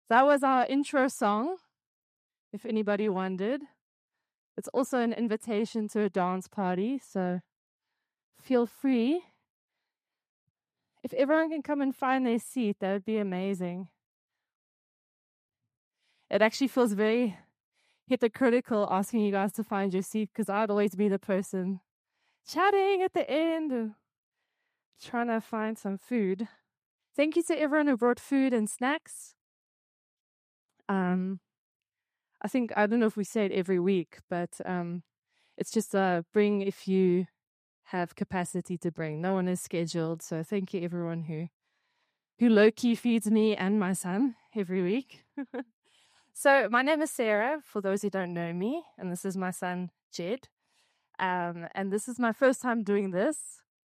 That was our intro song, if anybody wondered. It's also an invitation to a dance party, so feel free. If everyone can come and find their seat, that would be amazing. It actually feels very hypocritical asking you guys to find your seat because I'd always be the person chatting at the end or trying to find some food. Thank you to everyone who brought food and snacks. I think, I don't know if we say it every week, but it's just bring if you have capacity to bring. No one is scheduled, so thank you everyone who low-key feeds me and my son every week. So my name is Sarah, for those who don't know me, and this is my son, Jed. And this is my first time doing this.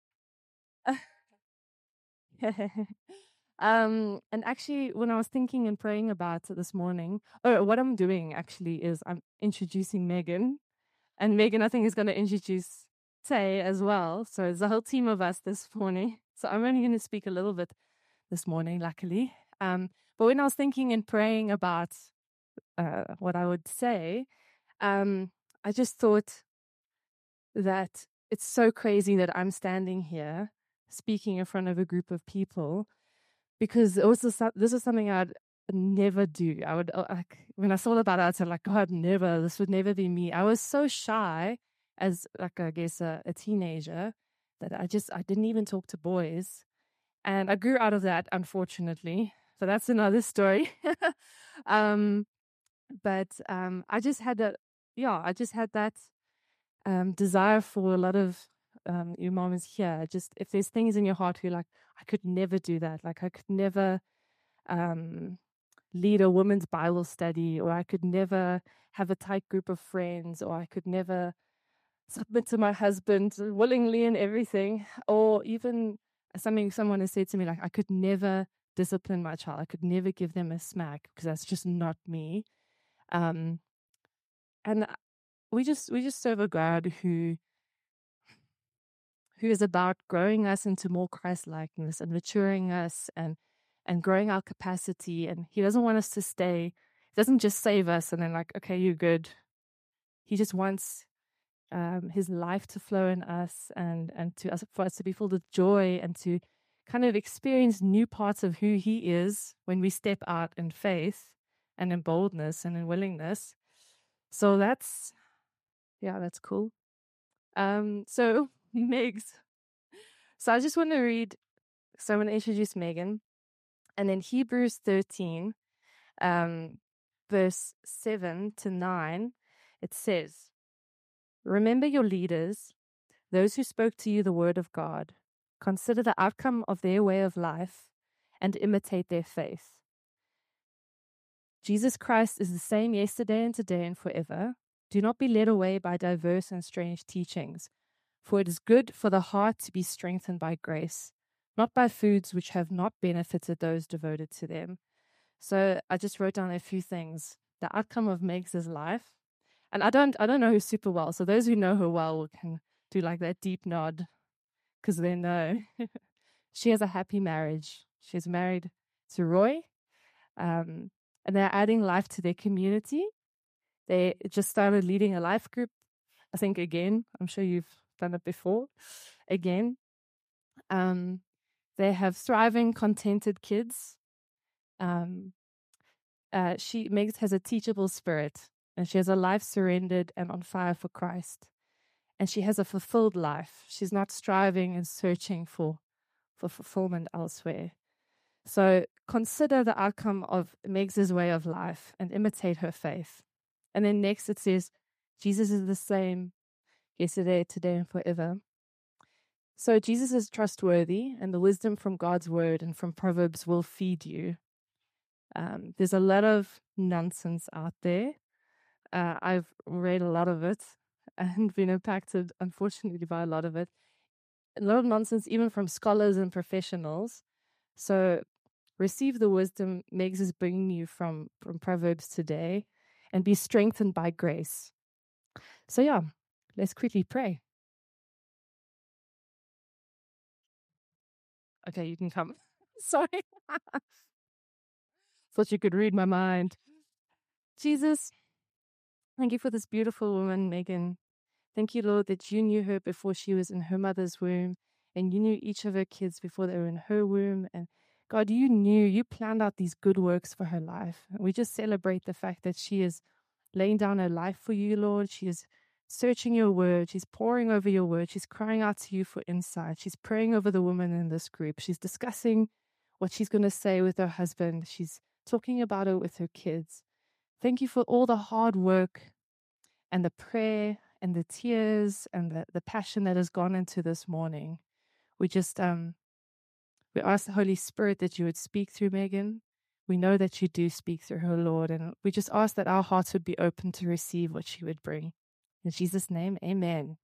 And actually, when I was thinking and praying about it this morning, what I'm doing actually is I'm introducing Megan. And Megan, I think, is going to introduce Tay as well. So it's a whole team of us this morning. So I'm only going to speak a little bit this morning, luckily. But when I was thinking and praying about what I would say, I just thought that it's so crazy that I'm standing here speaking in front of a group of people, because this is something I'd never do. I would, when I thought about it, I'd say, like, God, never, this would never be me. I was so shy as, like, I guess a teenager that I didn't even talk to boys. And I grew out of that, unfortunately. So that's another story. But I just had that desire for a lot of you mamas here. Just if there's things in your heart you're like, I could never do that. Like I could never lead a women's Bible study, or I could never have a tight group of friends, or I could never submit to my husband willingly and everything, or even someone has said to me, like, I could never discipline my child. I could never give them a smack because that's just not me. And we just serve a God who is about growing us into more Christ-likeness and maturing us and growing our capacity. And he doesn't want us to stay. He doesn't just save us and then, like, okay, you're good. He just wants his life to flow in us and for us to be filled with joy and to kind of experience new parts of who he is when we step out in faith and in boldness and in willingness. So that's cool. So Megs. So I just want to read. So I'm going to introduce Megan, and then Hebrews 13, verse 7 to 9. It says, "Remember your leaders, those who spoke to you the word of God. Consider the outcome of their way of life and imitate their faith. Jesus Christ is the same yesterday and today and forever. Do not be led away by diverse and strange teachings, for it is good for the heart to be strengthened by grace, not by foods which have not benefited those devoted to them." So I just wrote down a few things. The outcome of Meg's life. And I don't know her super well. So those who know her well can do like that deep nod because they know. She has a happy marriage. She's married to Roy. And they're adding life to their community. They just started leading a life group. I think again, I'm sure you've done it before. Again. They have thriving, contented kids. Megs has a teachable spirit, and she has a life surrendered and on fire for Christ. And she has a fulfilled life. She's not striving and searching for fulfillment elsewhere. So consider the outcome of Megs' way of life and imitate her faith. And then next it says, Jesus is the same yesterday, today, and forever. So Jesus is trustworthy, and the wisdom from God's word and from Proverbs will feed you. There's a lot of nonsense out there. I've read a lot of it and been impacted, unfortunately, by a lot of it. A lot of nonsense, even from scholars and professionals. So receive the wisdom Megs is bringing you from Proverbs today and be strengthened by grace. So yeah, let's quickly pray. Okay, you can come. Sorry. Thought you could read my mind. Jesus, thank you for this beautiful woman, Megan. Thank you, Lord, that you knew her before she was in her mother's womb, and you knew each of her kids before they were in her womb. And God, you planned out these good works for her life. We just celebrate the fact that she is laying down her life for you, Lord. She is searching your word. She's poring over your word. She's crying out to you for insight. She's praying over the woman in this group. She's discussing what she's going to say with her husband. She's talking about it with her kids. Thank you for all the hard work and the prayer and the tears and the passion that has gone into this morning. We just we ask the Holy Spirit that you would speak through Megan. We know that you do speak through her, Lord, and we just ask that our hearts would be open to receive what she would bring. In Jesus' name, amen.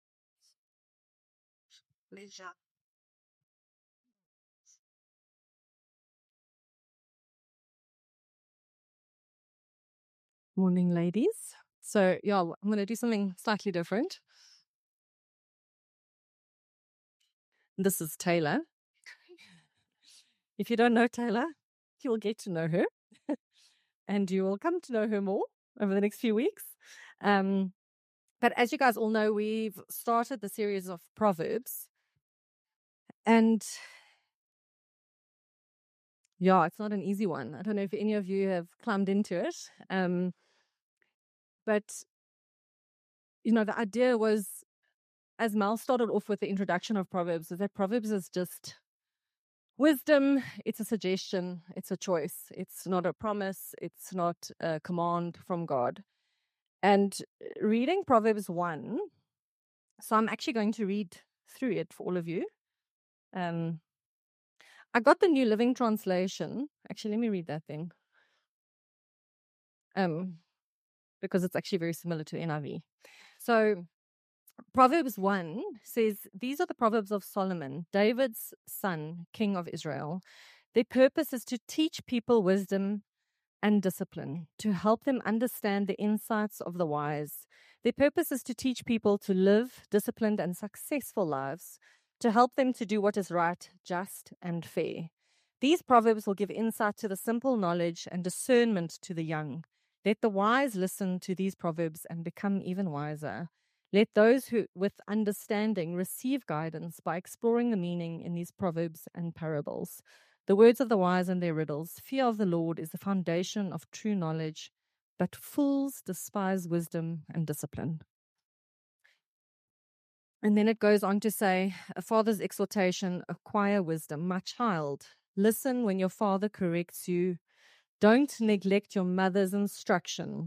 Pleasure. Morning, ladies. So, yeah, I'm going to do something slightly different. This is Taylor. If you don't know Taylor, you will get to know her, and you will come to know her more over the next few weeks. But as you guys all know, we've started the series of Proverbs. And yeah, it's not an easy one. I don't know if any of you have climbed into it. But, the idea was, as Mel started off with the introduction of Proverbs, is that Proverbs is just wisdom. It's a suggestion. It's a choice. It's not a promise. It's not a command from God. And reading Proverbs 1, so I'm actually going to read through it for all of you. I got the New Living Translation. Actually, let me read that thing. Because it's actually very similar to NIV. So Proverbs 1 says, these are the Proverbs of Solomon, David's son, king of Israel. Their purpose is to teach people wisdom and discipline, to help them understand the insights of the wise. Their purpose is to teach people to live disciplined and successful lives, to help them to do what is right, just, and fair. These proverbs will give insight to the simple, knowledge and discernment to the young. Let the wise listen to these proverbs and become even wiser. Let those who, with understanding, receive guidance by exploring the meaning in these proverbs and parables. The words of the wise and their riddles. Fear of the Lord is the foundation of true knowledge, but fools despise wisdom and discipline. And then it goes on to say, a father's exhortation, acquire wisdom. My child, listen when your father corrects you. Don't neglect your mother's instruction.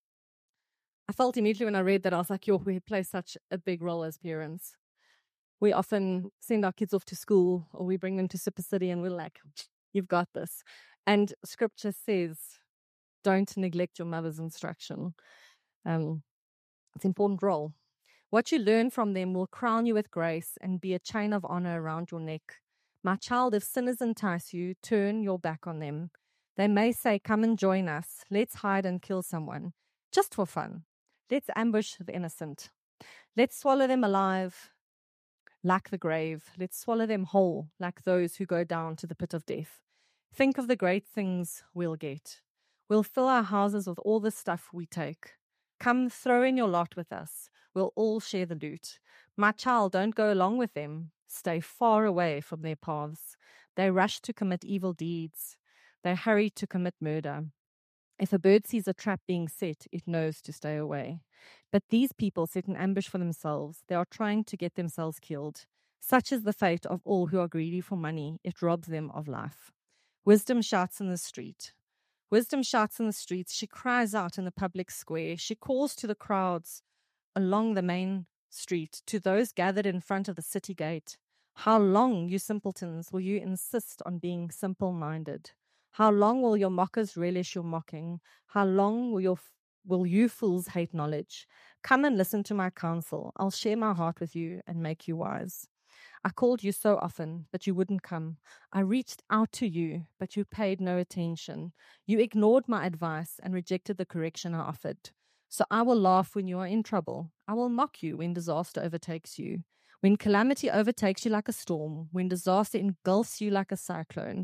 I felt immediately when I read that, I was like, we play such a big role as parents. We often send our kids off to school or we bring them to Super City and we're like, you've got this. And scripture says, don't neglect your mother's instruction. It's an important role. What you learn from them will crown you with grace and be a chain of honor around your neck. My child, if sinners entice you, turn your back on them. They may say, come and join us. Let's hide and kill someone. Just for fun. Let's ambush the innocent. Let's swallow them alive like the grave. Let's swallow them whole like those who go down to the pit of death. Think of the great things we'll get. We'll fill our houses with all the stuff we take. Come throw in your lot with us. We'll all share the loot. My child, don't go along with them. Stay far away from their paths. They rush to commit evil deeds. They hurry to commit murder. If a bird sees a trap being set, it knows to stay away. But these people set an ambush for themselves. They are trying to get themselves killed. Such is the fate of all who are greedy for money. It robs them of life. Wisdom shouts in the street. Wisdom shouts in the streets. She cries out in the public square. She calls to the crowds along the main street, to those gathered in front of the city gate. How long, you simpletons, will you insist on being simple-minded? How long will your mockers relish your mocking? How long will you fools hate knowledge? Come and listen to my counsel. I'll share my heart with you and make you wise. I called you so often, but you wouldn't come. I reached out to you, but you paid no attention. You ignored my advice and rejected the correction I offered. So I will laugh when you are in trouble. I will mock you when disaster overtakes you. When calamity overtakes you like a storm, when disaster engulfs you like a cyclone,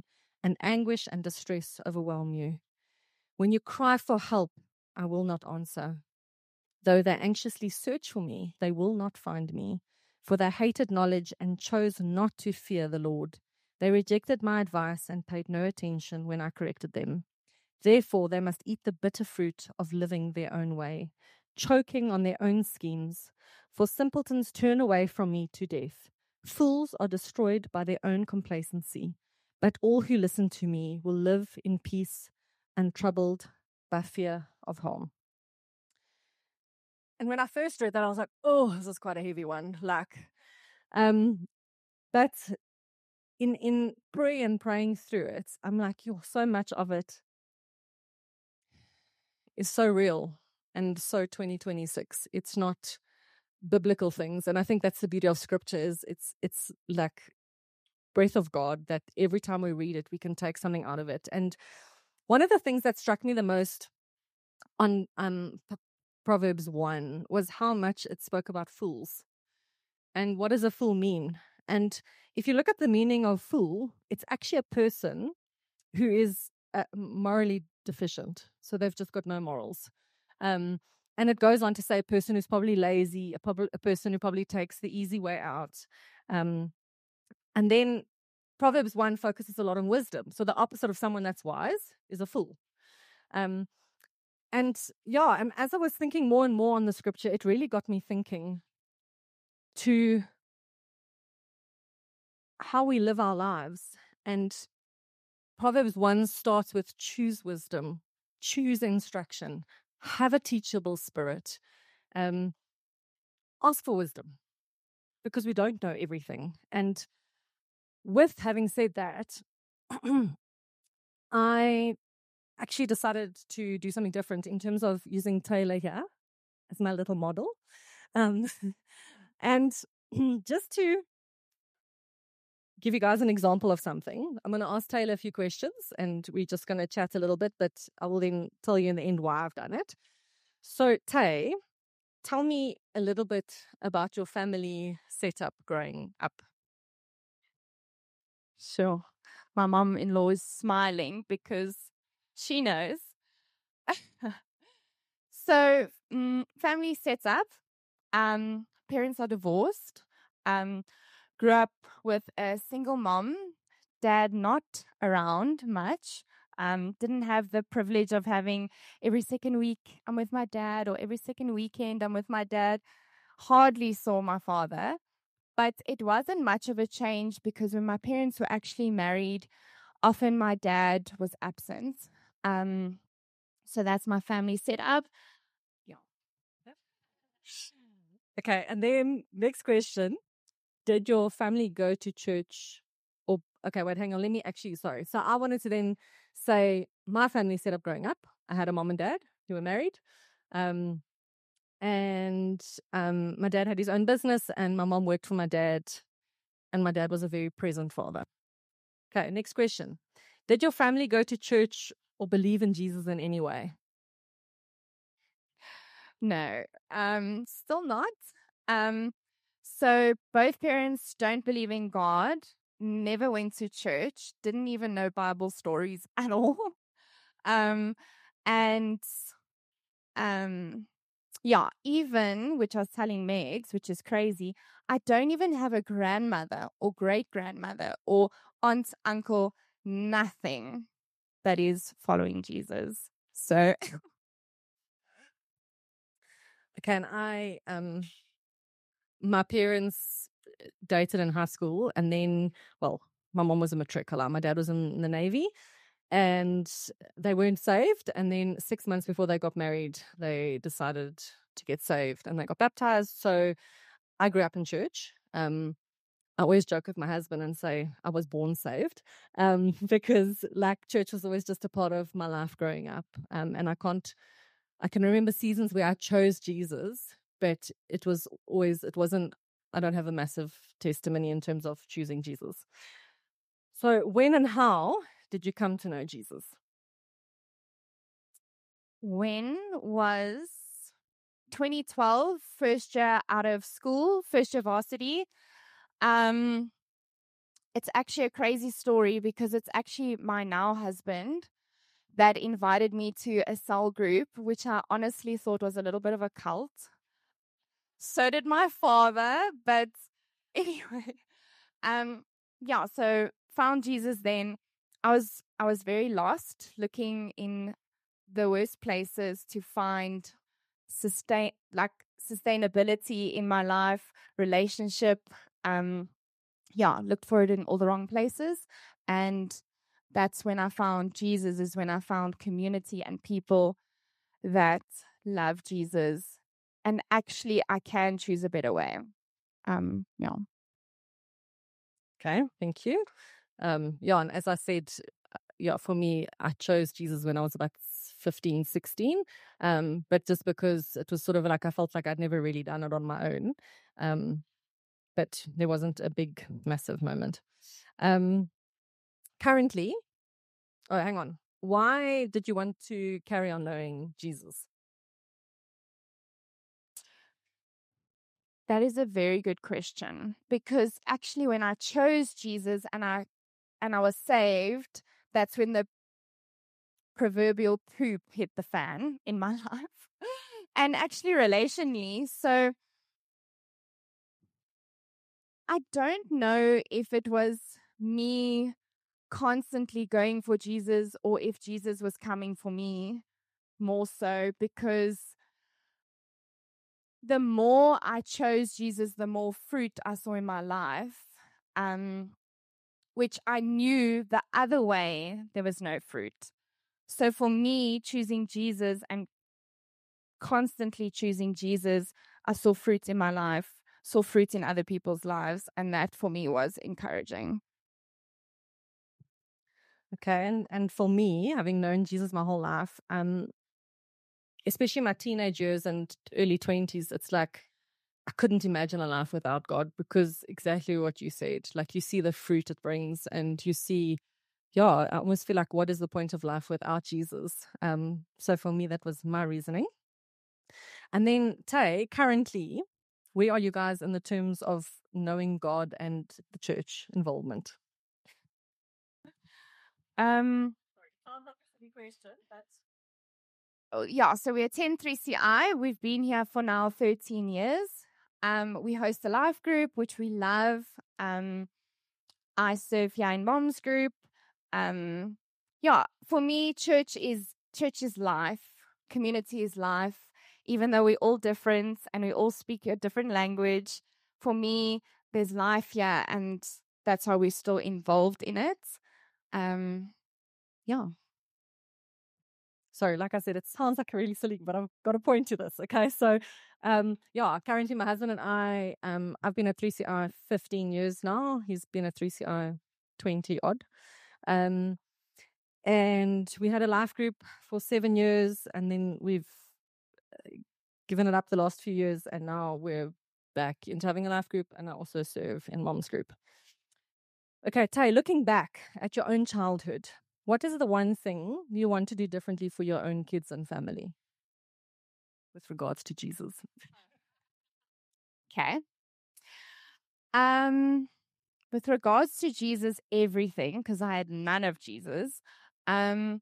and anguish and distress overwhelm you. When you cry for help, I will not answer. Though they anxiously search for me, they will not find me. For they hated knowledge and chose not to fear the Lord. They rejected my advice and paid no attention when I corrected them. Therefore, they must eat the bitter fruit of living their own way, choking on their own schemes. For simpletons turn away from me to death. Fools are destroyed by their own complacency. But all who listen to me will live in peace, untroubled by fear of harm. And when I first read that, I was like, oh, this is quite a heavy one. But in praying through it, I'm like, so much of it is so real and so 2026. It's not biblical things. And I think that's the beauty of scripture is it's like breath of God that every time we read it, we can take something out of it. And one of the things that struck me the most on Proverbs 1 was how much it spoke about fools. And what does a fool mean? And if you look at the meaning of fool, it's actually a person who is morally deficient. So they've just got no morals. And it goes on to say a person who's probably lazy, a person who probably takes the easy way out. And then Proverbs 1 focuses a lot on wisdom. So the opposite of someone that's wise is a fool. And as I was thinking more and more on the scripture, it really got me thinking to how we live our lives. And Proverbs 1 starts with choose wisdom, choose instruction, have a teachable spirit, ask for wisdom, because we don't know everything. And with having said that, I actually decided to do something different in terms of using Taylor here as my little model. And just to give you guys an example of something, I'm going to ask Taylor a few questions and we're just going to chat a little bit, but I will then tell you in the end why I've done it. So, Tay, tell me a little bit about your family setup growing up. Sure. My mom-in-law is smiling because she knows. So, family sets up. Parents are divorced. Grew up with a single mom, dad not around much. Didn't have the privilege of having every second week I'm with my dad or every second weekend I'm with my dad. Hardly saw my father. But it wasn't much of a change because when my parents were actually married, often my dad was absent. So that's my family setup. Yeah. Okay, and then next question. Did your family go to church? Or, okay, wait, hang on. Sorry. So I wanted to then say my family setup growing up. I had a mom and dad who were married. And my dad had his own business and my mom worked for my dad. And my dad was a very present father. Okay, next question. Did your family go to church or believe in Jesus in any way? No, still not. So both parents don't believe in God, never went to church, didn't even know Bible stories at all. Even, which I was telling Megs, which is crazy, I don't even have a grandmother or great-grandmother or aunt, uncle, nothing that is following Jesus. So Okay, and my parents dated in high school, and then, well, my mom was a matricular, my dad was in the Navy, and they weren't saved. And then 6 months before they got married, they decided to get saved, and they got baptized. So I grew up in church. I always joke with my husband and say I was born saved, because church was always just a part of my life growing up. And I can remember seasons where I chose Jesus, but it wasn't, I don't have a massive testimony in terms of choosing Jesus. So when and how did you come to know Jesus? when was 2012, first year out of school, first year varsity. it's actually a crazy story because it's actually my now husband that invited me to a cell group, which I honestly thought was a little bit of a cult. So did my father, but anyway, so found Jesus then. I was very lost, looking in the worst places to find sustainability in my life, relationship. Looked for it in all the wrong places. And that's when I found Jesus, is when I found community and people that love Jesus. And actually, I can choose a better way. Okay, thank you. And as I said, for me, I chose Jesus when I was about 15, 16. But just because it was sort of like I felt like I'd never really done it on my own. But there wasn't a big, massive moment. Currently, hang on. Why did you want to carry on knowing Jesus? That is a very good question, because actually when I chose Jesus and I was saved, that's when the proverbial poop hit the fan in my life. And actually relationally, so I don't know if it was me constantly going for Jesus or if Jesus was coming for me more so, because the more I chose Jesus, the more fruit I saw in my life, which I knew the other way there was no fruit. So for me, choosing Jesus and constantly choosing Jesus, I saw fruit in my life, saw fruit in other people's lives, and that for me was encouraging. Okay, and for me, having known Jesus my whole life, especially my teenage years and early 20s, it's like I couldn't imagine a life without God, because exactly what you said, like you see the fruit it brings, and you see, I almost feel like, what is the point of life without Jesus? So for me, that was my reasoning. And then Tay, currently, where are you guys in the terms of knowing God and the church involvement? So we attend 3CI. We've been here for now 13 years. We host a life group, which we love. I serve here in Mom's group. For me, church is life. Community is life. Even though we're all different and we all speak a different language, for me, there's life here, and that's how we're still involved in it. Sorry, like I said, it sounds like really silly, but I've got a point to this. Okay, so currently my husband and I, I've been at 3CI 15 years now. He's been at 3CI 20 odd. And we had a life group for 7 years, and then we've given it up the last few years, and now we're back into having a life group, and I also serve in Mom's group. Okay, Tay, looking back at your own childhood, what is the one thing you want to do differently for your own kids and family with regards to Jesus? Okay. With regards to Jesus, everything, because I had none of Jesus. I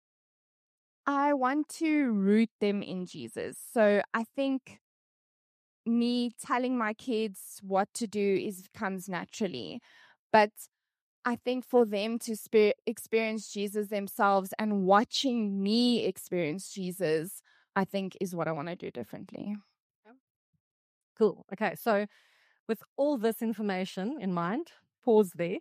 want to root them in Jesus. So I think me telling my kids what to do comes naturally. But I think for them to experience Jesus themselves and watching me experience Jesus, I think is what I want to do differently. Cool. Okay, so with all this information in mind, pause there.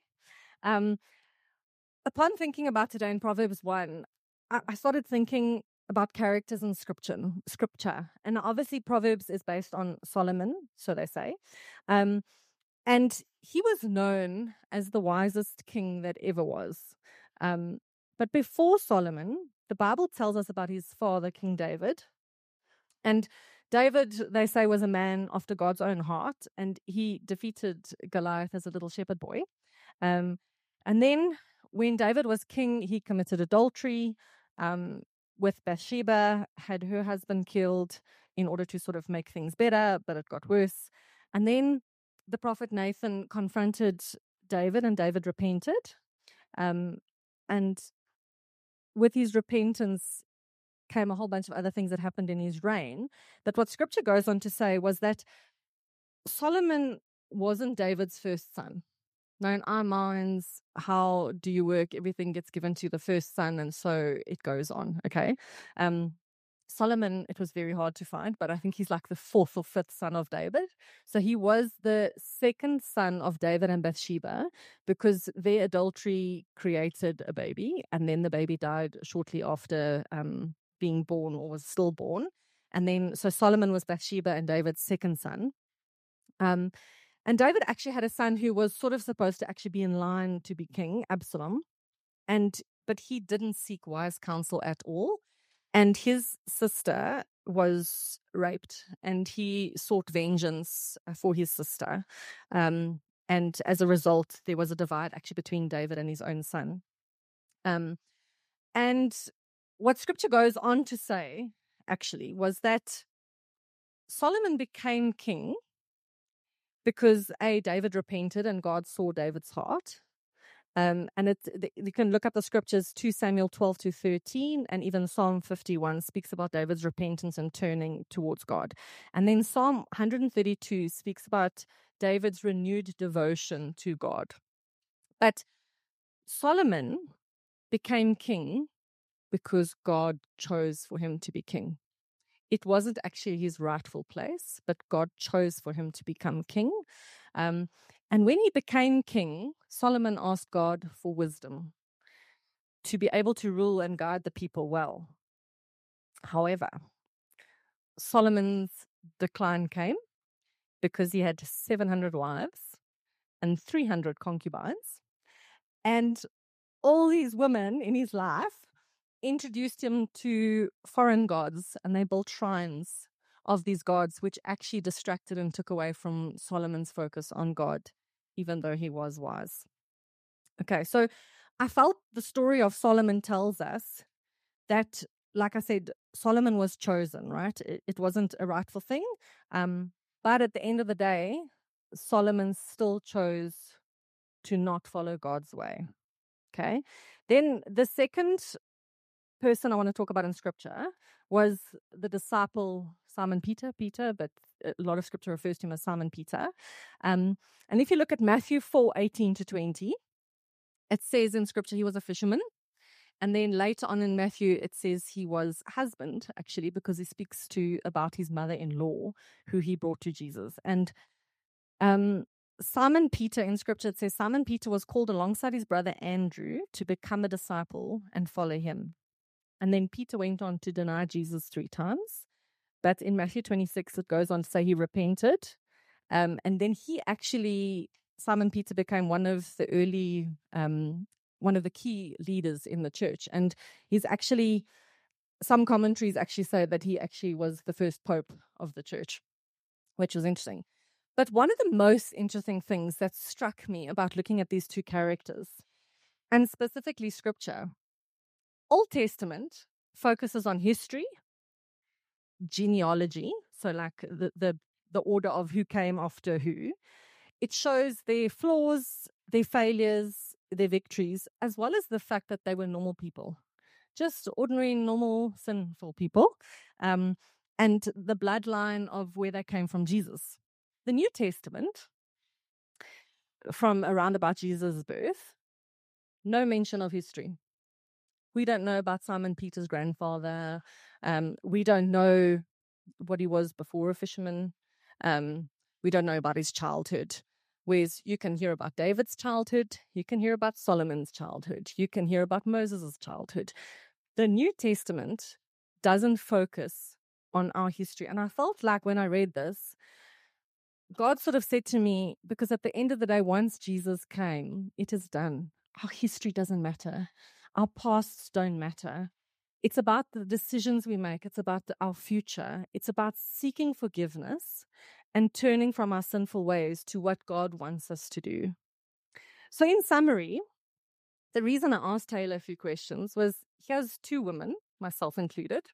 Upon thinking about today in Proverbs 1, I started thinking about characters in scripture. And obviously Proverbs is based on Solomon, so they say. And he was known as the wisest king that ever was. But before Solomon, the Bible tells us about his father, King David. And David, they say, was a man after God's own heart, and he defeated Goliath as a little shepherd boy. And then when David was king, he committed adultery with Bathsheba, had her husband killed in order to sort of make things better, but it got worse. And then the prophet Nathan confronted David, and David repented. And with his repentance came a whole bunch of other things that happened in his reign. But what scripture goes on to say was that Solomon wasn't David's first son. Now, in our minds, how do you work? Everything gets given to the first son, and so it goes on, okay? Solomon, it was very hard to find, but I think he's like the fourth or fifth son of David. So he was the second son of David and Bathsheba because their adultery created a baby, and then the baby died shortly after being born or was stillborn. And then, so Solomon was Bathsheba and David's second son. And David actually had a son who was sort of supposed to actually be in line to be king, Absalom. But he didn't seek wise counsel at all. And his sister was raped, and he sought vengeance for his sister. And as a result, there was a divide actually between David and his own son. And what scripture goes on to say, actually, was that Solomon became king because David repented and God saw David's heart. And you can look up the scriptures, 2 Samuel 12-13, and even Psalm 51 speaks about David's repentance and turning towards God. And then Psalm 132 speaks about David's renewed devotion to God. But Solomon became king because God chose for him to be king. It wasn't actually his rightful place, but God chose for him to become king. And when he became king, Solomon asked God for wisdom to be able to rule and guide the people well. However, Solomon's decline came because he had 700 wives and 300 concubines. And all these women in his life introduced him to foreign gods, and they built shrines of these gods, which actually distracted and took away from Solomon's focus on God, even though he was wise. Okay, so I felt the story of Solomon tells us that, like I said, Solomon was chosen, right? It wasn't a rightful thing. But at the end of the day, Solomon still chose to not follow God's way. Okay, then the second person I want to talk about in scripture was the disciple Simon Peter, but a lot of scripture refers to him as Simon Peter. And if you look at Matthew 4:18-20, it says in scripture he was a fisherman. And then later on in Matthew, it says he was husband, actually, because he speaks about his mother-in-law, who he brought to Jesus. And Simon Peter, in scripture, it says Simon Peter was called alongside his brother Andrew to become a disciple and follow him. And then Peter went on to deny Jesus 3 times. But in Matthew 26, it goes on to say he repented. And then Simon Peter became one of the early, one of the key leaders in the church. And he's actually, some commentaries actually say that he actually was the first pope of the church, which was interesting. But one of the most interesting things that struck me about looking at these two characters, and specifically scripture, Old Testament focuses on history, genealogy, so like the order of who came after who. It shows their flaws, their failures, their victories, as well as the fact that they were normal people, just ordinary, normal, sinful people, and the bloodline of where they came from, Jesus. The New Testament, from around about Jesus' birth, no mention of history. We don't know about Simon Peter's grandfather. We don't know what he was before a fisherman. We don't know about his childhood. Whereas you can hear about David's childhood, you can hear about Solomon's childhood, you can hear about Moses' childhood. The New Testament doesn't focus on our history. And I felt like when I read this, God sort of said to me, because at the end of the day, once Jesus came, it is done. Our history doesn't matter. Our pasts don't matter. It's about the decisions we make. It's about our future. It's about seeking forgiveness and turning from our sinful ways to what God wants us to do. So in summary, the reason I asked Taylor a few questions was here's 2 women, myself included,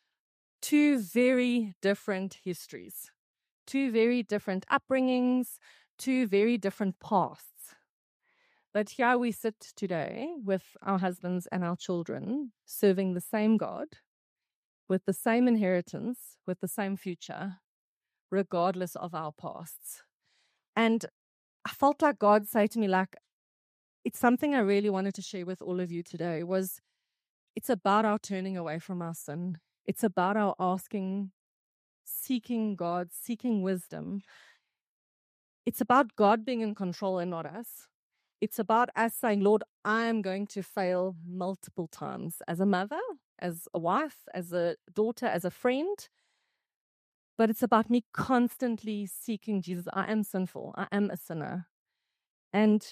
2 very different histories, 2 very different upbringings, 2 very different paths. But here we sit today with our husbands and our children, serving the same God, with the same inheritance, with the same future, regardless of our pasts. And I felt like God say to me, like, it's something I really wanted to share with all of you today, was it's about our turning away from our sin. It's about our asking, seeking God, seeking wisdom. It's about God being in control and not us. It's about us saying, Lord, I am going to fail multiple times as a mother, as a wife, as a daughter, as a friend. But it's about me constantly seeking Jesus. I am sinful. I am a sinner. And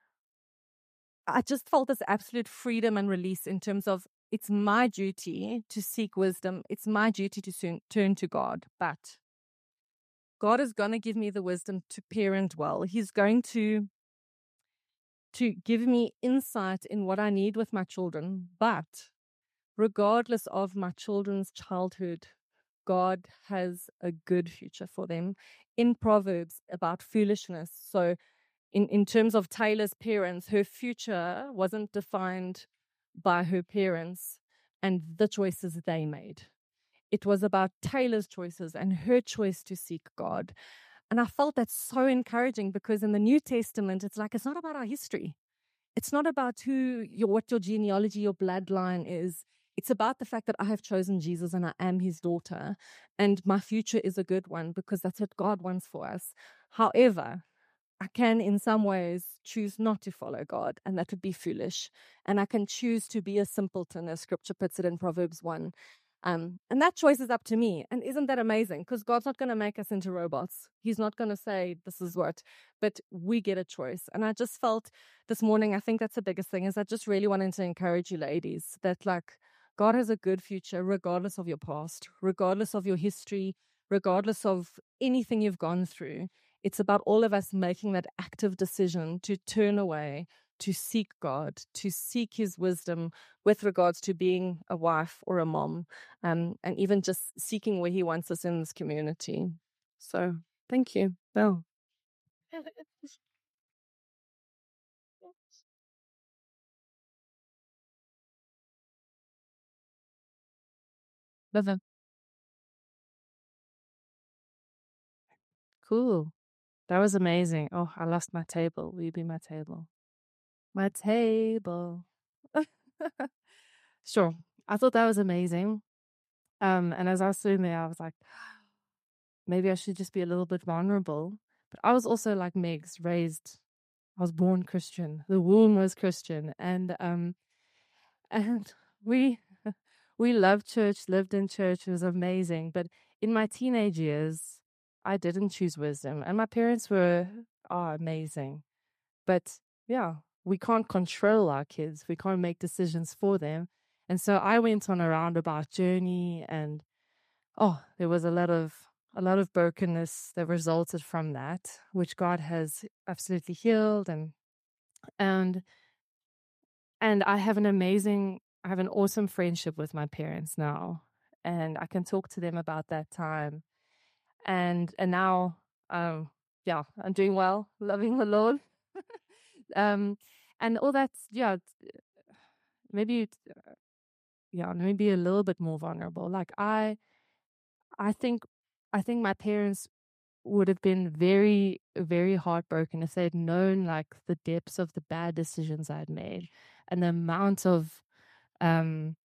I just felt this absolute freedom and release in terms of it's my duty to seek wisdom. It's my duty to turn to God. But God is going to give me the wisdom to parent well. He's going to give me insight in what I need with my children. But regardless of my children's childhood, God has a good future for them. In Proverbs about foolishness, so in terms of Taylor's parents, her future wasn't defined by her parents and the choices they made. It was about Taylor's choices and her choice to seek God. And I felt that so encouraging, because in the New Testament, it's like, it's not about our history. It's not about what your genealogy, your bloodline is. It's about the fact that I have chosen Jesus and I am his daughter, and my future is a good one because that's what God wants for us. However, I can in some ways choose not to follow God, and that would be foolish. And I can choose to be a simpleton, as scripture puts it in Proverbs 1. And that choice is up to me. And isn't that amazing? Because God's not going to make us into robots. He's not going to say, this is what, but we get a choice. And I just felt this morning, I think that's the biggest thing, is I just really wanted to encourage you ladies that, like, God has a good future regardless of your past, regardless of your history, regardless of anything you've gone through. It's about all of us making that active decision to turn away, to seek God, to seek his wisdom with regards to being a wife or a mom, and even just seeking where he wants us in this community. So thank you, Belle. Love. Cool. That was amazing. Oh, I lost my table. Will you be my table? My table. Sure. I thought that was amazing. And as I was sitting there, I was like, maybe I should just be a little bit vulnerable. But I was also like Meg's, I was born Christian. The womb was Christian. And we we loved church, lived in church. It was amazing. But in my teenage years, I didn't choose wisdom. And my parents are amazing. But yeah, we can't control our kids. We can't make decisions for them. And so I went on a roundabout journey, and there was a lot of brokenness that resulted from that, which God has absolutely healed. And I have an awesome friendship with my parents now, and I can talk to them about that time. And now, I'm doing well, loving the Lord. And all that, maybe, let me be a little bit more vulnerable. Like I think my parents would have been very, very heartbroken if they'd known like the depths of the bad decisions I'd made and the amount of um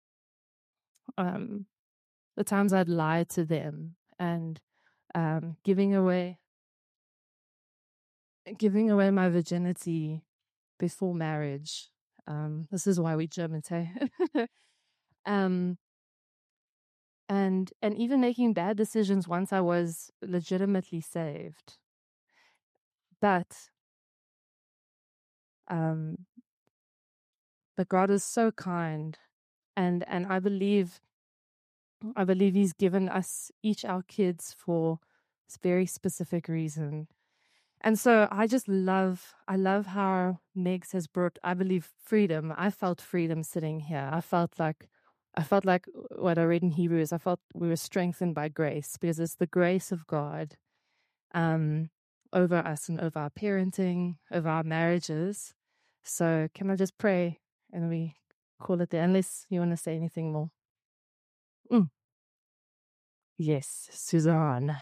the times I'd lied to them and giving away my virginity before marriage. This is why we Germans, hey? And even making bad decisions once I was legitimately saved. But God is so kind, and I believe he's given us each our kids for this very specific reason. And so I love how Megs has brought, I believe, freedom. I felt freedom sitting here. I felt like what I read in Hebrews, I felt we were strengthened by grace, because it's the grace of God over us and over our parenting, over our marriages, So can I just pray and we call it there, unless you want to say anything more? Yes, Suzanne.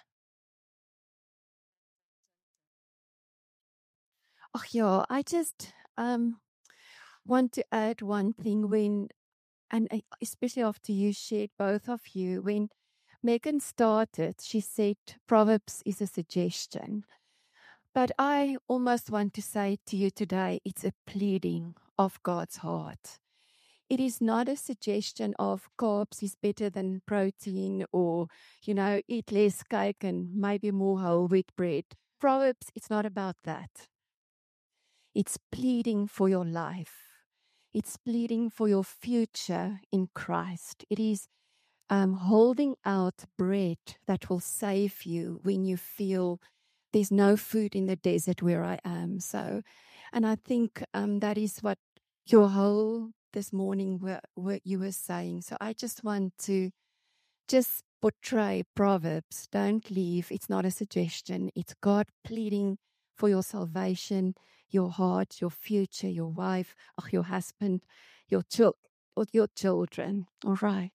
Oh, yeah, I just want to add one thing especially after you shared, both of you, when Megan started, she said Proverbs is a suggestion. But I almost want to say to you today, it's a pleading of God's heart. It is not a suggestion of carbs is better than protein or, eat less cake and maybe more whole wheat bread. Proverbs, it's not about that. It's pleading for your life. It's pleading for your future in Christ. It is holding out bread that will save you when you feel there's no food in the desert where I am. So, and I think that is what your whole this morning what you were saying. So I just want to just portray Proverbs. Don't leave. It's not a suggestion. It's God pleading for your salvation, your heart, your future, your wife, your husband, your children. All right.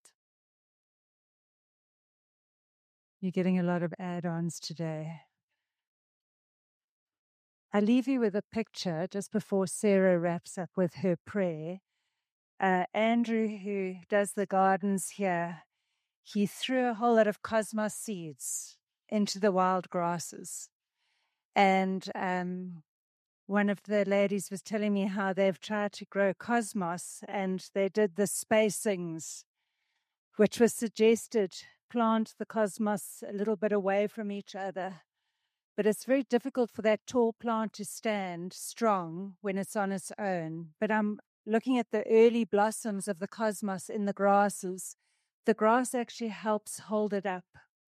You're getting a lot of add-ons today. I leave you with a picture just before Sarah wraps up with her prayer. Andrew, who does the gardens here, he threw a whole lot of cosmos seeds into the wild grasses. And one of the ladies was telling me how they've tried to grow cosmos, and they did the spacings, which was suggested plant the cosmos a little bit away from each other. But it's very difficult for that tall plant to stand strong when it's on its own. But I'm looking at the early blossoms of the cosmos in the grasses. The grass actually helps hold it up.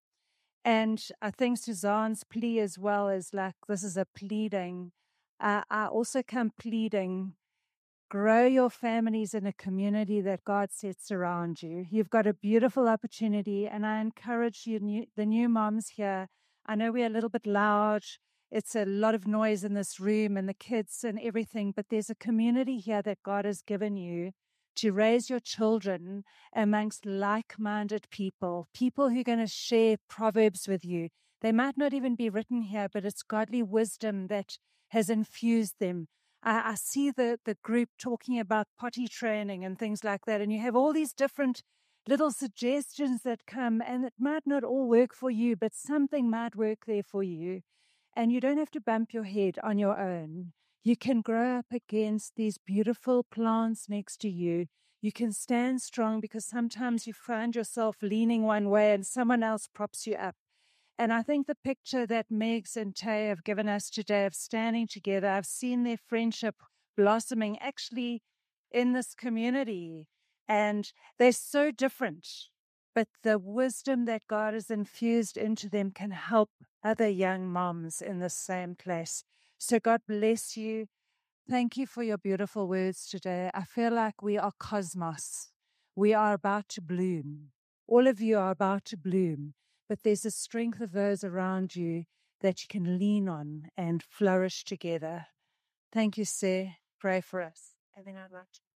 And I think Suzanne's plea as well is like, this is a pleading. I also come pleading, grow your families in a community that God sets around you. You've got a beautiful opportunity, and I encourage you, the new moms here. I know we're a little bit loud. It's a lot of noise in this room and the kids and everything, but there's a community here that God has given you to raise your children amongst like-minded people, people who are going to share Proverbs with you. They might not even be written here, but it's godly wisdom that has infused them. I see the group talking about potty training and things like that, and you have all these different little suggestions that come, and it might not all work for you, but something might work there for you. And you don't have to bump your head on your own. You can grow up against these beautiful plants next to you. You can stand strong because sometimes you find yourself leaning one way and someone else props you up. And I think the picture that Megs and Tay have given us today of standing together, I've seen their friendship blossoming actually in this community. And they're so different, but the wisdom that God has infused into them can help other young moms in the same place. So God bless you. Thank you for your beautiful words today. I feel like we are cosmos. We are about to bloom. All of you are about to bloom, but there's a strength of those around you that you can lean on and flourish together. Thank you, Sir. Pray for us. And then I'd like to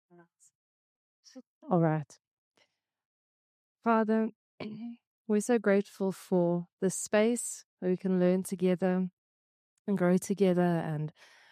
All right. Father, we're so grateful for this space where we can learn together and grow together and,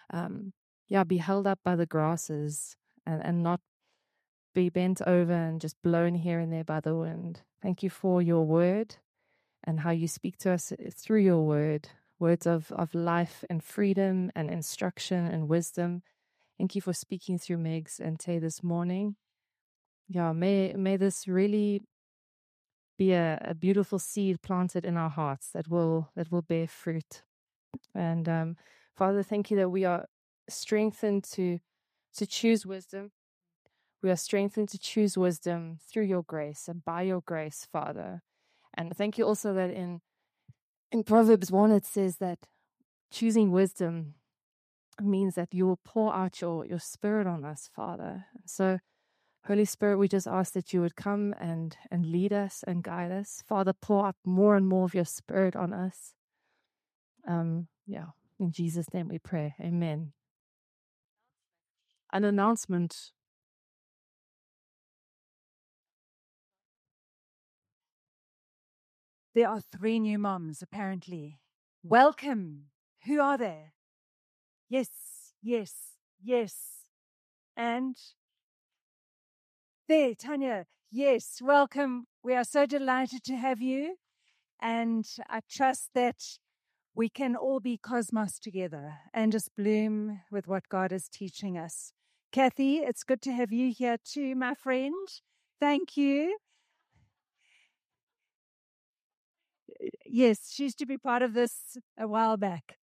be held up by the grasses and not be bent over and just blown here and there by the wind. Thank you for your word and how you speak to us through your word, words of life and freedom and instruction and wisdom. Thank you for speaking through Megs and Tay this morning. Yeah, may this really be a beautiful seed planted in our hearts that will bear fruit. And Father, thank you that we are strengthened to choose wisdom. We are strengthened to choose wisdom through your grace and by your grace, Father. And thank you also that in Proverbs 1, it says that choosing wisdom means that you will pour out your spirit on us, Father. So, Holy Spirit, we just ask that you would come and lead us and guide us. Father, pour out more and more of your spirit on us. In Jesus' name we pray. Amen. an announcement. There are 3 new moms, apparently. Welcome. Who are they? Yes, yes, yes. And there, Tanya. Yes, welcome. We are so delighted to have you. And I trust that we can all be cosmos together and just bloom with what God is teaching us. Kathy, it's good to have you here too, my friend. Thank you. Yes, she used to be part of this a while back.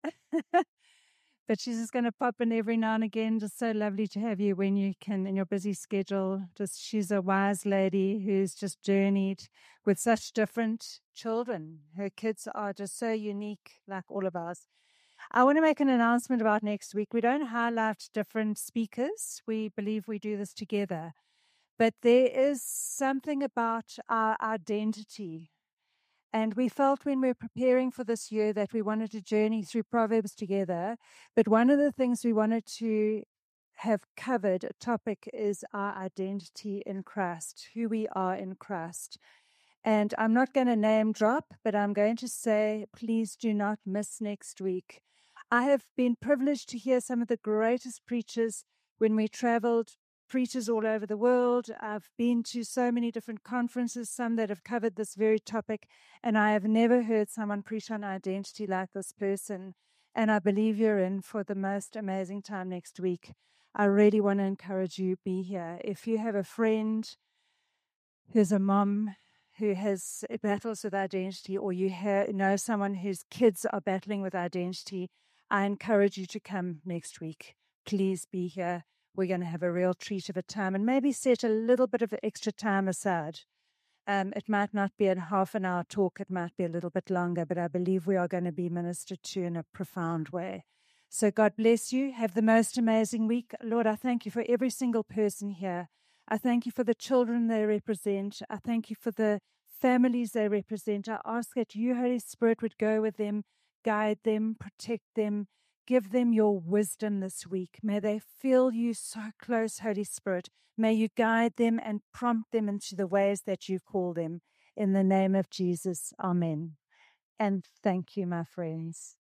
But she's just going to pop in every now and again. Just so lovely to have you when you can in your busy schedule. Just she's a wise lady who's just journeyed with such different children. Her kids are just so unique, like all of us. I want to make an announcement about next week. We don't highlight different speakers. We believe we do this together. But there is something about our identity. And we felt when we were preparing for this year that we wanted to journey through Proverbs together. But one of the things we wanted to have covered, a topic, is our identity in Christ, who we are in Christ. And I'm not going to name drop, but I'm going to say, please do not miss next week. I have been privileged to hear some of the greatest preachers when we traveled, preachers all over the world. I've been to so many different conferences, some that have covered this very topic, and I have never heard someone preach on identity like this person. And I believe you're in for the most amazing time next week. I really want to encourage you, be here. If you have a friend who's a mom who has battles with identity, or you know someone whose kids are battling with identity, I encourage you to come next week. Please be here. We're going to have a real treat of a time, and maybe set a little bit of extra time aside. It might not be a half an hour talk. It might be a little bit longer, but I believe we are going to be ministered to in a profound way. So God bless you. Have the most amazing week. Lord, I thank you for every single person here. I thank you for the children they represent. I thank you for the families they represent. I ask that you, Holy Spirit, would go with them, guide them, protect them, give them your wisdom this week. May they feel you so close, Holy Spirit. May you guide them and prompt them into the ways that you call them. In the name of Jesus, amen. And thank you, my friends.